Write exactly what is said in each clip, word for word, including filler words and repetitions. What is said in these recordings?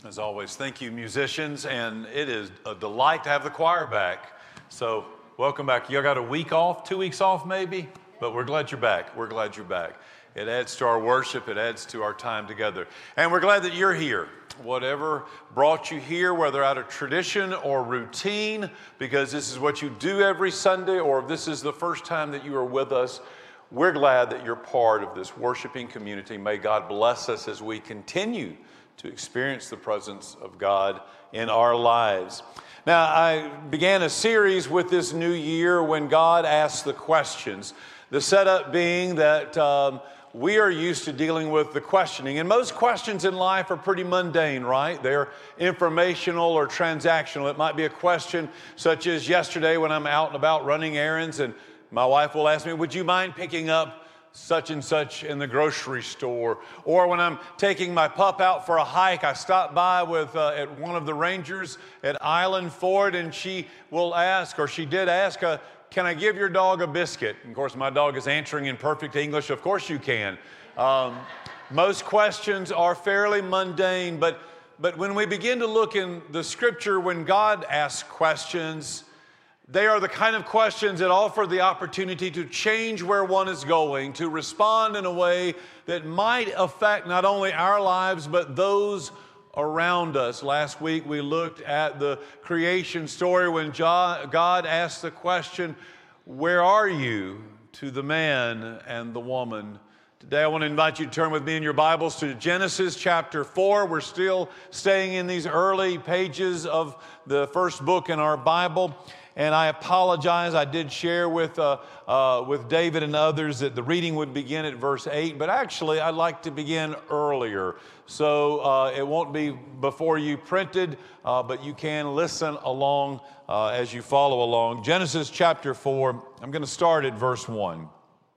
As always, thank you, musicians, and it is a delight to have the choir back. So welcome back. You got a week off, two weeks off maybe, but we're glad you're back. We're glad you're back. It adds to our worship. It adds to our time together. And we're glad that you're here. Whatever brought you here, whether out of tradition or routine, because this is what you do every Sunday, or if this is the first time that you are with us, we're glad that you're part of this worshiping community. May God bless us as we continue to experience the presence of God in our lives. Now, I began a series with this new year when God asked the questions. The setup being that um, we are used to dealing with the questioning. And most questions in life are pretty mundane, right? They're informational or transactional. It might be a question such as yesterday when I'm out and about running errands and my wife will ask me, would you mind picking up such and such in the grocery store? Or when I'm taking my pup out for a hike, I stop by with uh, at one of the rangers at Island Ford, and she will ask, or she did ask, uh, can I give your dog a biscuit? And of course, my dog is answering in perfect English, of course you can. Um, most questions are fairly mundane, but, but when we begin to look in the scripture, when God asks questions, they are the kind of questions that offer the opportunity to change where one is going, to respond in a way that might affect not only our lives, but those around us. Last week we looked at the creation story when God asked the question, where are you, to the man and the woman? Today I want to invite you to turn with me in your Bibles to Genesis chapter four. We're still staying in these early pages of the first book in our Bible. And I apologize, I did share with uh, uh, with David and others that the reading would begin at verse eight, but actually I'd like to begin earlier. So uh, it won't be before you printed, uh, but you can listen along uh, as you follow along. Genesis chapter four, I'm going to start at verse one.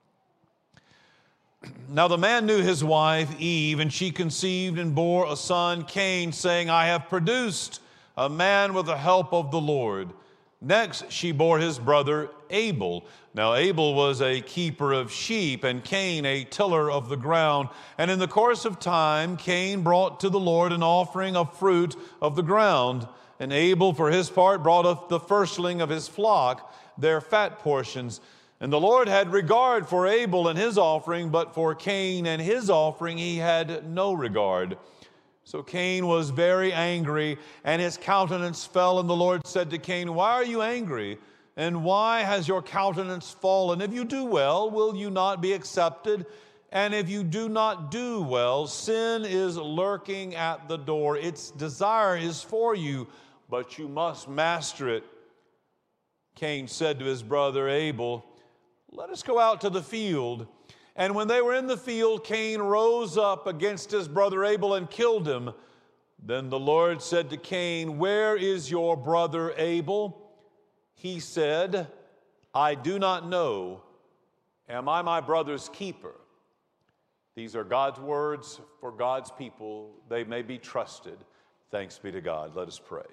Now the man knew his wife Eve, and she conceived and bore a son, Cain, saying, I have produced a man with the help of the Lord. Next, she bore his brother Abel. Now, Abel was a keeper of sheep, and Cain a tiller of the ground. And in the course of time, Cain brought to the Lord an offering of fruit of the ground. And Abel, for his part, brought up the firstling of his flock, their fat portions. And the Lord had regard for Abel and his offering, but for Cain and his offering he had no regard. So Cain was very angry, and his countenance fell, and the Lord said to Cain, why are you angry, and why has your countenance fallen? If you do well, will you not be accepted? And if you do not do well, sin is lurking at the door. Its desire is for you, but you must master it. Cain said to his brother Abel, let us go out to the field. And when they were in the field, Cain rose up against his brother Abel and killed him. Then the Lord said to Cain, where is your brother Abel? He said, I do not know. Am I my brother's keeper? These are God's words for God's people. They may be trusted. Thanks be to God. Let us pray.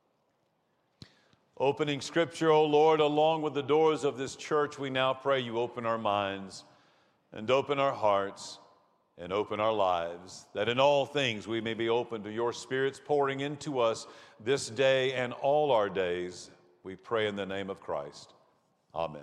Opening scripture, O Lord, along with the doors of this church, we now pray you open our minds and open our hearts, and open our lives, that in all things we may be open to your Spirit's pouring into us this day and all our days. We pray in the name of Christ. Amen.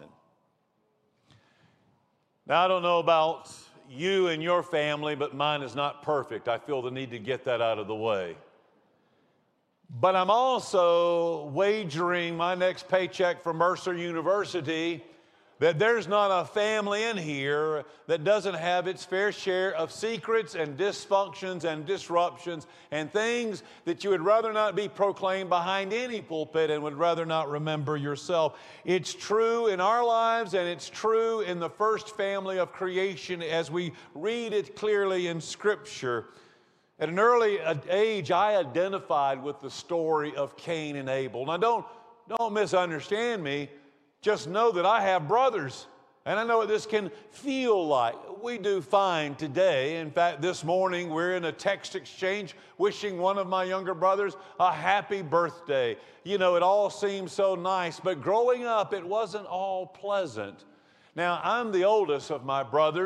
Now, I don't know about you and your family, but mine is not perfect. I feel the need to get that out of the way. But I'm also wagering my next paycheck from Mercer University that there's not a family in here that doesn't have its fair share of secrets and dysfunctions and disruptions and things that you would rather not be proclaimed behind any pulpit and would rather not remember yourself. It's true in our lives, and it's true in the first family of creation as we read it clearly in Scripture. At an early age, I identified with the story of Cain and Abel. Now, don't, don't misunderstand me. Just know that I have brothers, and I know what this can feel like. We do fine today. In fact, this morning we're in a text exchange wishing one of my younger brothers a happy birthday. You know, it all seems so nice, but growing up, it wasn't all pleasant. Now, I'm the oldest of my brothers,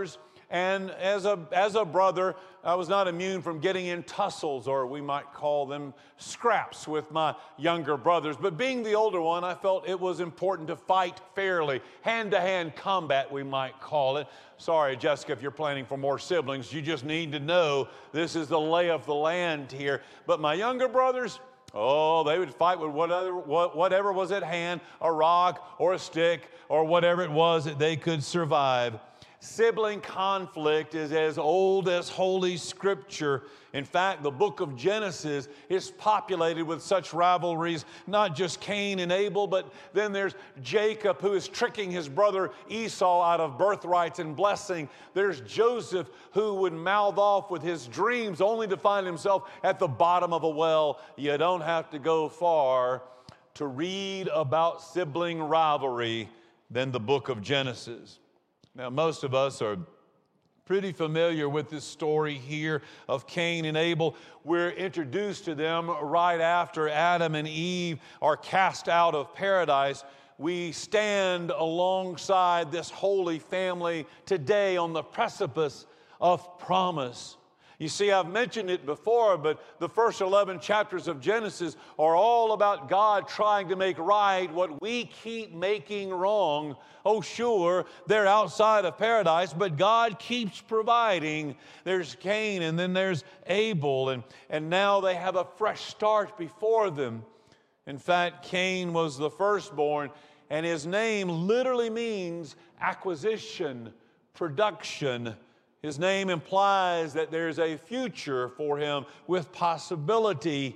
And as a, as a brother, I was not immune from getting in tussles, or we might call them scraps, with my younger brothers. But being the older one, I felt it was important to fight fairly. Hand-to-hand combat, we might call it. Sorry, Jessica, if you're planning for more siblings, you just need to know this is the lay of the land here. But my younger brothers, oh, they would fight with whatever, whatever was at hand, a rock or a stick or whatever it was that they could survive. Sibling conflict is as old as Holy Scripture. In fact, the book of Genesis is populated with such rivalries, not just Cain and Abel, but then there's Jacob, who is tricking his brother Esau out of birthrights and blessing. There's Joseph, who would mouth off with his dreams only to find himself at the bottom of a well. You don't have to go far to read about sibling rivalry than the book of Genesis. Now, most of us are pretty familiar with this story here of Cain and Abel. We're introduced to them right after Adam and Eve are cast out of paradise. We stand alongside this holy family today on the precipice of promise. You see, I've mentioned it before, but the first eleven chapters of Genesis are all about God trying to make right what we keep making wrong. Oh, sure, they're outside of paradise, but God keeps providing. There's Cain, and then there's Abel, and, and now they have a fresh start before them. In fact, Cain was the firstborn, and his name literally means acquisition, production. His name implies that there's a future for him with possibility.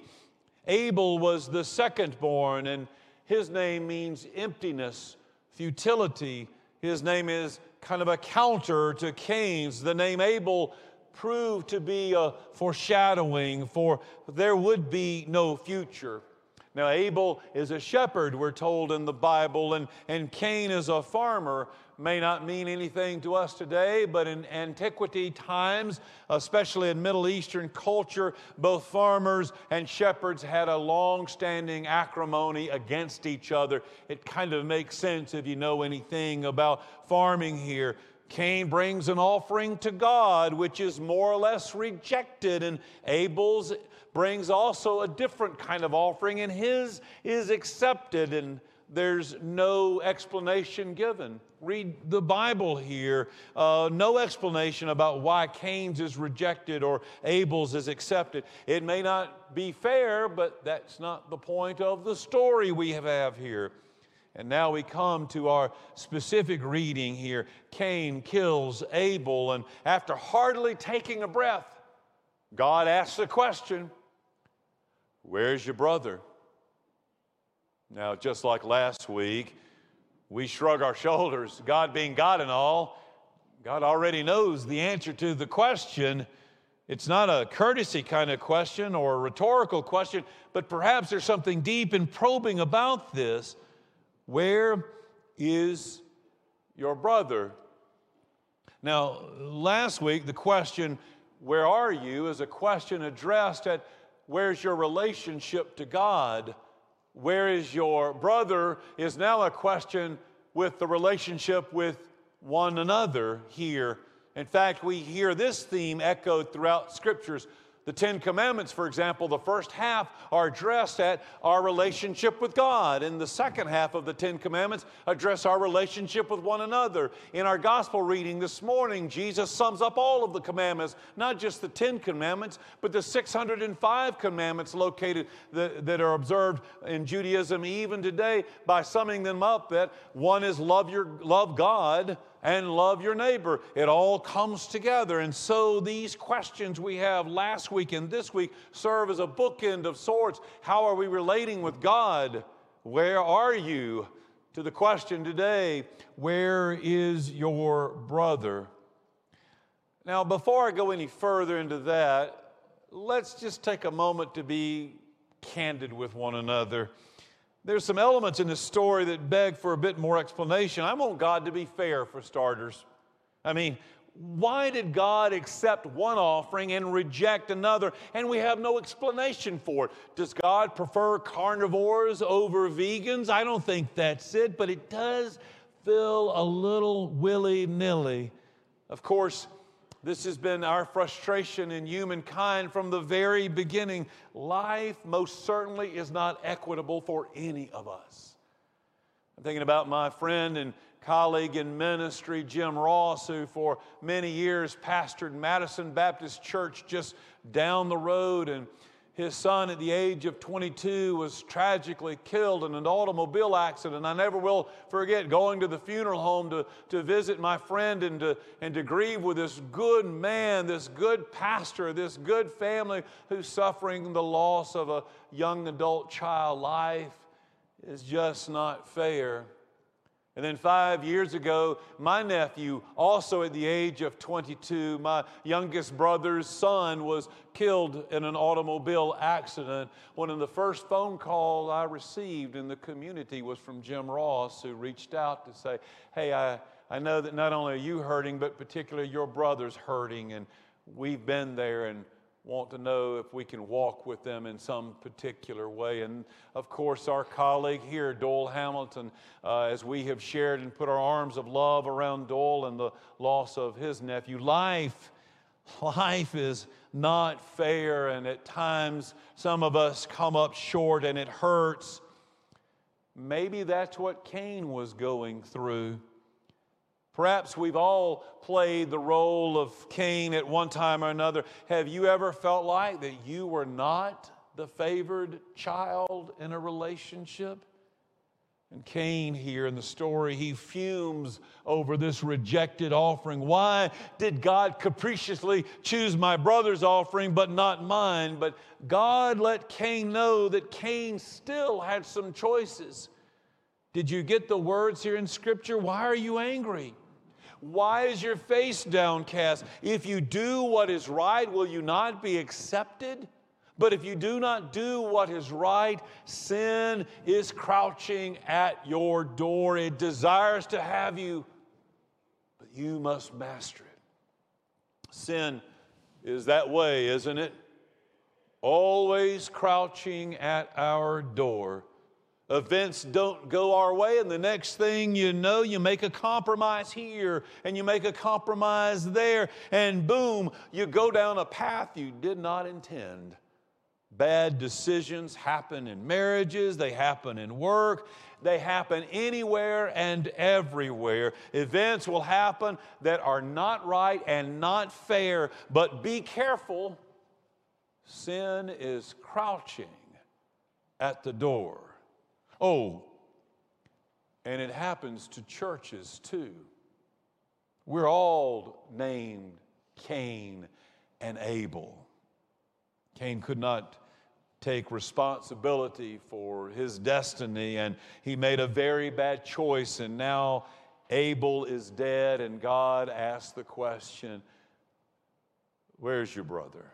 Abel was the second-born, and his name means emptiness, futility. His name is kind of a counter to Cain's. The name Abel proved to be a foreshadowing, for there would be no future. Now, Abel is a shepherd, we're told in the Bible, and, and Cain is a farmer. May not mean anything to us today, but in antiquity times, especially in Middle Eastern culture, both farmers and shepherds had a long-standing acrimony against each other. It kind of makes sense if you know anything about farming here. Cain brings an offering to God, which is more or less rejected, and Abel's brings also a different kind of offering, and his is accepted, and there's no explanation given. Read the Bible here. Uh, no explanation about why Cain's is rejected or Abel's is accepted. It may not be fair, but that's not the point of the story we have here. And now we come to our specific reading here. Cain kills Abel, and after hardly taking a breath, God asks the question, "Where's your brother?" Now, just like last week, we shrug our shoulders. God being God and all, God already knows the answer to the question. It's not a courtesy kind of question or a rhetorical question, but perhaps there's something deep and probing about this. Where is your brother? Now, last week, the question, "Where are you?" is a question addressed at where's your relationship to God? Where is your brother is now a question with the relationship with one another here. In fact, we hear this theme echoed throughout Scriptures. The Ten Commandments, for example, the first half are addressed at our relationship with God, and the second half of the Ten Commandments address our relationship with one another. In our gospel reading this morning, Jesus sums up all of the commandments, not just the Ten Commandments, but the six hundred five commandments located that, that are observed in Judaism even today, by summing them up that one is love your love God and love your neighbor. It all comes together. And so these questions we have last week and this week serve as a bookend of sorts. How are we relating with God? Where are you? To the question today, where is your brother? Now, before I go any further into that, let's just take a moment to be candid with one another. There's some elements in this story that beg for a bit more explanation. I want God to be fair, for starters. I mean, why did God accept one offering and reject another? And we have no explanation for it. Does God prefer carnivores over vegans? I don't think that's it, but it does feel a little willy-nilly. Of course, This has been our frustration in humankind from the very beginning. Life most certainly is not equitable for any of us. I'm thinking about my friend and colleague in ministry, Jim Ross, who for many years pastored Madison Baptist Church just down the road, and his son at the age of twenty-two was tragically killed in an automobile accident. I never will forget going to the funeral home to, to visit my friend and to, and to grieve with this good man, this good pastor, this good family who's suffering the loss of a young adult child. Life is just not fair. And then five years ago, my nephew, also at the age of twenty-two, my youngest brother's son, was killed in an automobile accident. One of the first phone calls I received in the community was from Jim Ross, who reached out to say, hey, I, I know that not only are you hurting, but particularly your brother's hurting, and we've been there and want to know if we can walk with them in some particular way. And of course, our colleague here, Doyle Hamilton, uh, as we have shared and put our arms of love around Doyle and the loss of his nephew. Life, life is not fair, and at times some of us come up short and it hurts. Maybe that's what Cain was going through. Perhaps we've all played the role of Cain at one time or another. Have you ever felt like that you were not the favored child in a relationship? And Cain here in the story, he fumes over this rejected offering. Why did God capriciously choose my brother's offering but not mine? But God let Cain know that Cain still had some choices. Did you get the words here in Scripture? Why are you angry? Why is your face downcast? If you do what is right, will you not be accepted? But if you do not do what is right, sin is crouching at your door. It desires to have you, but you must master it. Sin is that way, isn't it? Always crouching at our door. Events don't go our way, and the next thing you know, you make a compromise here, and you make a compromise there, and boom, you go down a path you did not intend. Bad decisions happen in marriages, they happen in work, they happen anywhere and everywhere. Events will happen that are not right and not fair, but be careful. Sin is crouching at the door. Oh, and it happens to churches too. We're all named Cain and Abel. Cain could not take responsibility for his destiny, and he made a very bad choice, and now Abel is dead, and God asked the question, where's your brother?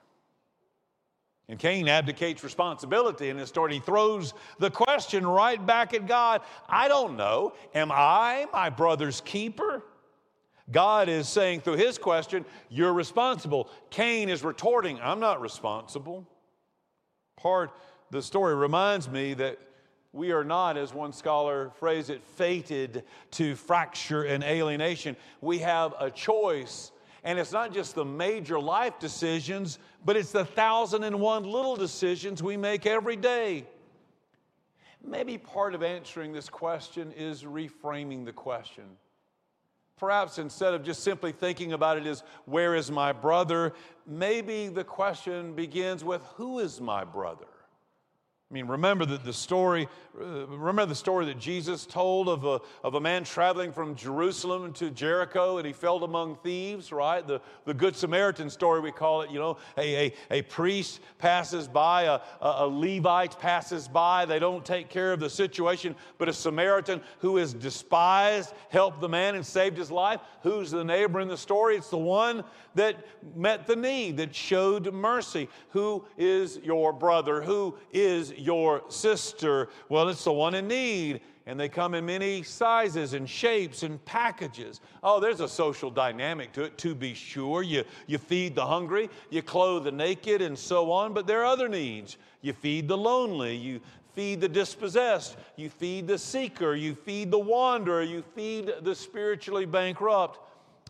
And Cain abdicates responsibility in his story. He throws the question right back at God. I don't know. Am I my brother's keeper? God is saying through his question, you're responsible. Cain is retorting, I'm not responsible. Part of the story reminds me that we are not, as one scholar phrased it, fated to fracture and alienation. We have a choice. And it's not just the major life decisions, but it's the thousand and one little decisions we make every day. Maybe part of answering this question is reframing the question. Perhaps instead of just simply thinking about it as, where is my brother? Maybe the question begins with, who is my brother? I mean, remember that the story, uh, remember the story that Jesus told of a, of a man traveling from Jerusalem to Jericho, and he fell among thieves, right? The, the Good Samaritan story, we call it, you know, a, a, a priest passes by, a, a, a Levite passes by, they don't take care of the situation, but a Samaritan who is despised helped the man and saved his life. Who's the neighbor in the story? It's the one that met the need, that showed mercy. Who is your brother? Who is your sister? Well, it's the one in need. And they come in many sizes and shapes and packages. Oh, there's a social dynamic to it, to be sure. You, you feed the hungry, you clothe the naked, and so on. But there are other needs. You feed the lonely, you feed the dispossessed, you feed the seeker, you feed the wanderer, you feed the spiritually bankrupt.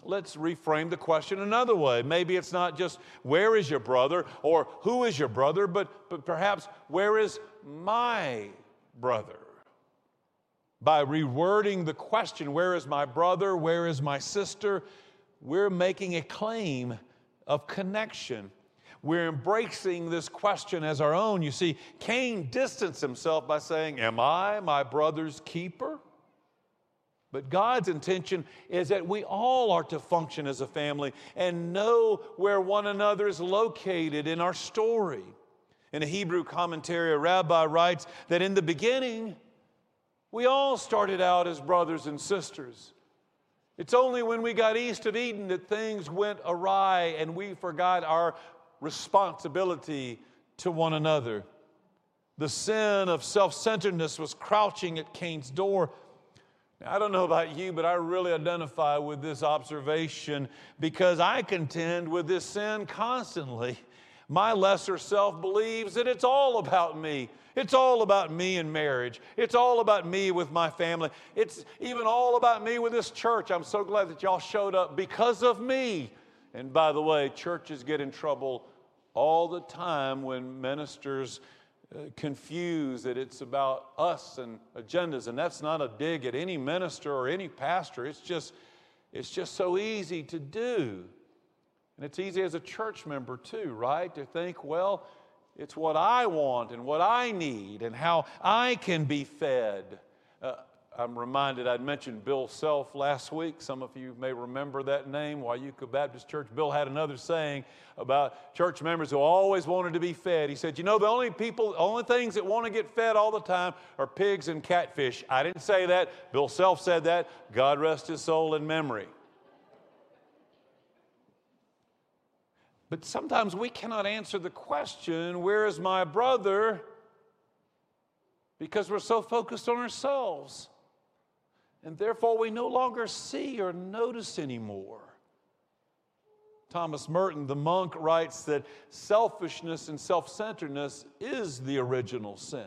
let's reframe the question another way. Maybe it's not just where is your brother or who is your brother, but, but perhaps where is my brother? By rewording the question, where is my brother, where is my sister, we're making a claim of connection. We're embracing this question as our own. You see, Cain distanced himself by saying, am I my brother's keeper? But God's intention is that we all are to function as a family and know where one another is located in our story. In a Hebrew commentary, a rabbi writes that in the beginning, we all started out as brothers and sisters. It's only when we got east of Eden that things went awry and we forgot our responsibility to one another. The sin of self-centeredness was crouching at Cain's door. Now, I don't know about you, but I really identify with this observation because I contend with this sin constantly. My lesser self believes that it's all about me. It's all about me in marriage. It's all about me with my family. It's even all about me with this church. I'm so glad that y'all showed up because of me. And by the way, churches get in trouble all the time when ministers uh, confuse that it's about us and agendas. And that's not a dig at any minister or any pastor. It's just, it's just so easy to do. And it's easy as a church member too, right? To think, well, it's what I want and what I need and how I can be fed. Uh, I'm reminded, I'd mentioned Bill Self last week. Some of you may remember that name, Wayuka Baptist Church. Bill had another saying about church members who always wanted to be fed. He said, you know, the only people, the only things that want to get fed all the time are pigs and catfish. I didn't say that. Bill Self said that. God rest his soul in memory. But sometimes we cannot answer the question, where is my brother? Because we're so focused on ourselves. And therefore we no longer see or notice anymore. Thomas Merton, the monk, writes that selfishness and self-centeredness is the original sin.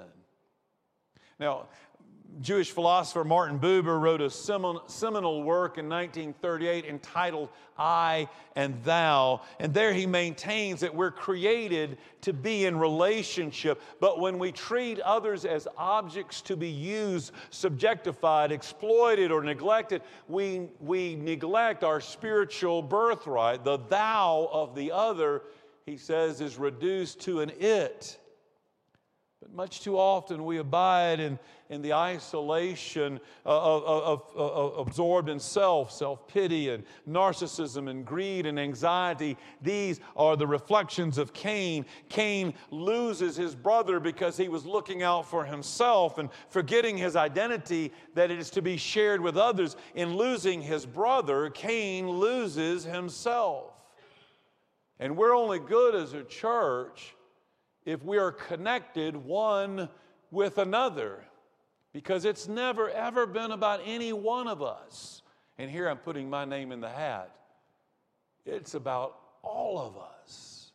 Now, Jewish philosopher Martin Buber wrote a seminal work in nineteen thirty-eight entitled I and Thou. And there he maintains that we're created to be in relationship. But when we treat others as objects to be used, subjectified, exploited, or neglected, we, we neglect our spiritual birthright. The thou of the other, he says, is reduced to an it. But much too often we abide in, in the isolation of, of, of, of absorbed in self, self-pity and narcissism and greed and anxiety. These are the reflections of Cain. Cain loses his brother because he was looking out for himself and forgetting his identity that it is to be shared with others. In losing his brother, Cain loses himself. And we're only good as a church if we are connected one with another, because it's never, ever been about any one of us. And here I'm putting my name in the hat. It's about all of us.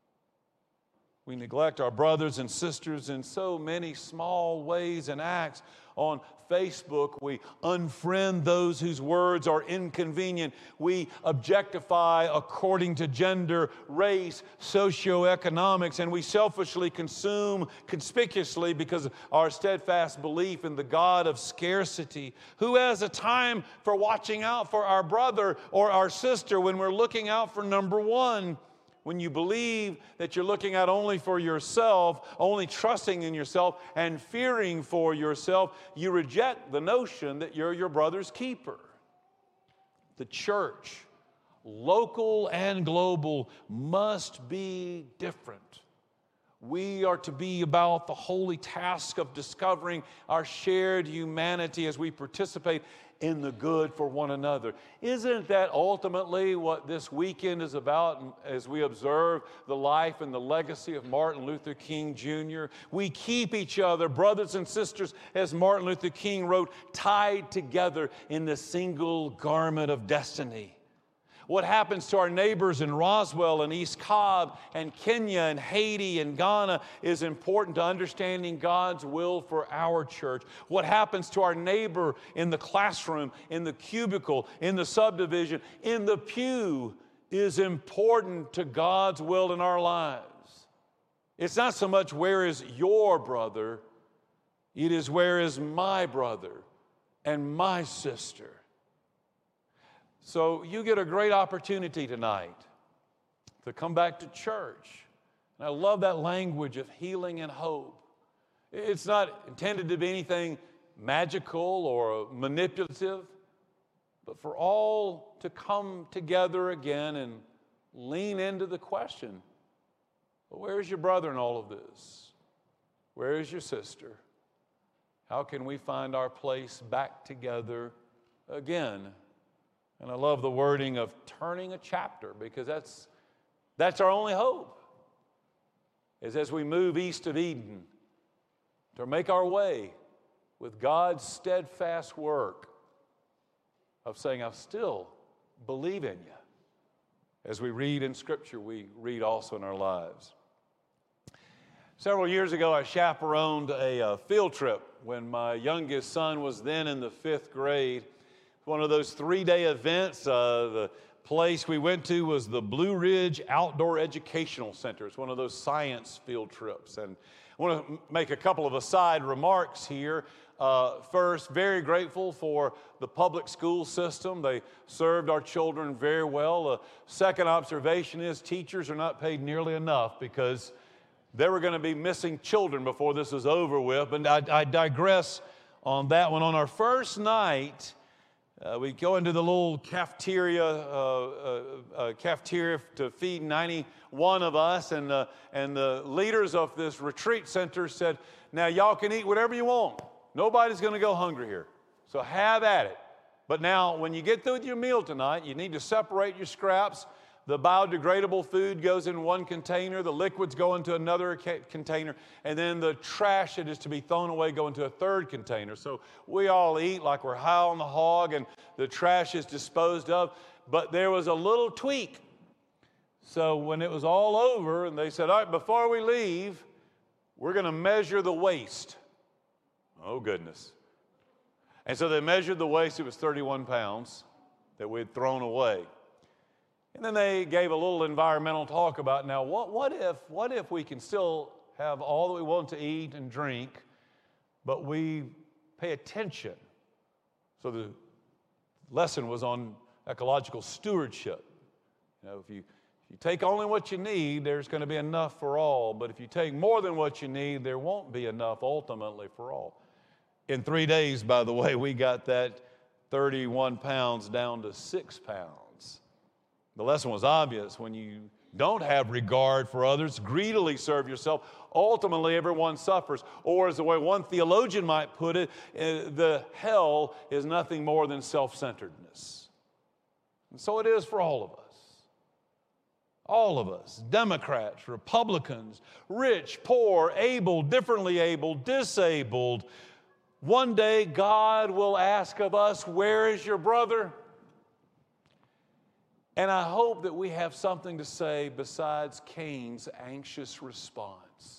We neglect our brothers and sisters in so many small ways and acts. On Facebook, we unfriend those whose words are inconvenient. We objectify according to gender, race, socioeconomics, and we selfishly consume conspicuously because of our steadfast belief in the God of scarcity. Who has a time for watching out for our brother or our sister when we're looking out for number one? When you believe that you're looking out only for yourself, only trusting in yourself and fearing for yourself, you reject the notion that you're your brother's keeper. The church, local and global, must be different. We are to be about the holy task of discovering our shared humanity as we participate in the good for one another. Isn't that ultimately what this weekend is about as we observe the life and the legacy of Martin Luther King Junior? We keep each other, brothers and sisters, as Martin Luther King wrote, tied together in the single garment of destiny. What happens to our neighbors in Roswell and East Cobb and Kenya and Haiti and Ghana is important to understanding God's will for our church. What happens to our neighbor in the classroom, in the cubicle, in the subdivision, in the pew is important to God's will in our lives. It's not so much where is your brother, it is where is my brother and my sister. So you get a great opportunity tonight to come back to church. And I love that language of healing and hope. It's not intended to be anything magical or manipulative, but for all to come together again and lean into the question, well, where's your brother in all of this? Where is your sister? How can we find our place back together again? And I love the wording of turning a chapter, because that's, that's our only hope, is as we move east of Eden to make our way with God's steadfast work of saying, I still believe in you. As we read in Scripture, we read also in our lives. Several years ago, I chaperoned a uh, field trip when my youngest son was then in the fifth grade. One of those three-day events. Uh, the place we went to was the Blue Ridge Outdoor Educational Center. It's one of those science field trips. And I want to make a couple of aside remarks here. Uh, first, very grateful for the public school system. They served our children very well. The second observation is teachers are not paid nearly enough, because they were going to be missing children before this is over with. And I, I digress on that one. On our first night, Uh, we go into the little cafeteria, uh, uh, uh, cafeteria to feed ninety-one of us, and uh, and the leaders of this retreat center said, "Now y'all can eat whatever you want. Nobody's going to go hungry here, so have at it. But now, when you get through with your meal tonight, you need to separate your scraps. The biodegradable food goes in one container, the liquids go into another ca- container, and then the trash that is to be thrown away go into a third container." So we all eat like we're high on the hog, and the trash is disposed of. But there was a little tweak. So when it was all over, and they said, "All right, before we leave, we're going to measure the waste." Oh, goodness. And so they measured the waste. It was thirty-one pounds that we had thrown away. And then they gave a little environmental talk about, now, what, what if what if we can still have all that we want to eat and drink, but we pay attention? So the lesson was on ecological stewardship. You know, if you, if you take only what you need, there's going to be enough for all. But if you take more than what you need, there won't be enough ultimately for all. In three days, by the way, we got that thirty-one pounds down to six pounds. The lesson was obvious. When you don't have regard for others, greedily serve yourself, ultimately everyone suffers. Or as the way one theologian might put it, the hell is nothing more than self-centeredness. And so it is for all of us. All of us, Democrats, Republicans, rich, poor, able, differently able, disabled. One day God will ask of us, where is your brother? And I hope that we have something to say besides Cain's anxious response.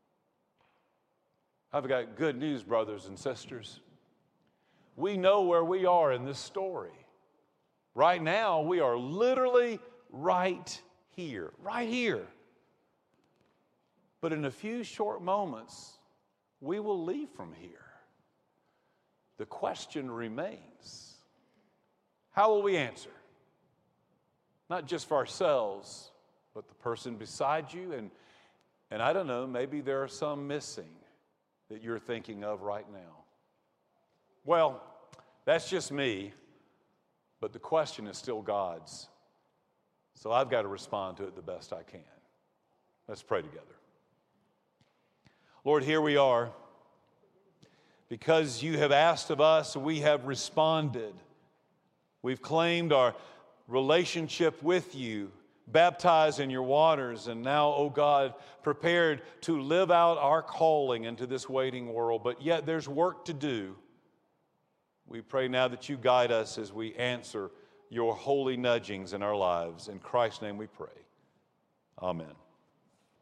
I've got good news, brothers and sisters. We know where we are in this story. Right now, we are literally right here, right here. But in a few short moments, we will leave from here. The question remains, how will we answer? Not just for ourselves, but the person beside you. And, and I don't know, maybe there are some missing that you're thinking of right now. Well, that's just me, but the question is still God's. So I've got to respond to it the best I can. Let's pray together. Lord, here we are. Because you have asked of us, we have responded. We've claimed our relationship with you, baptized in your waters, and now, oh God, prepared to live out our calling into this waiting world. But yet there's work to do. We pray now that you guide us as we answer your holy nudgings in our lives. In Christ's name we pray. Amen.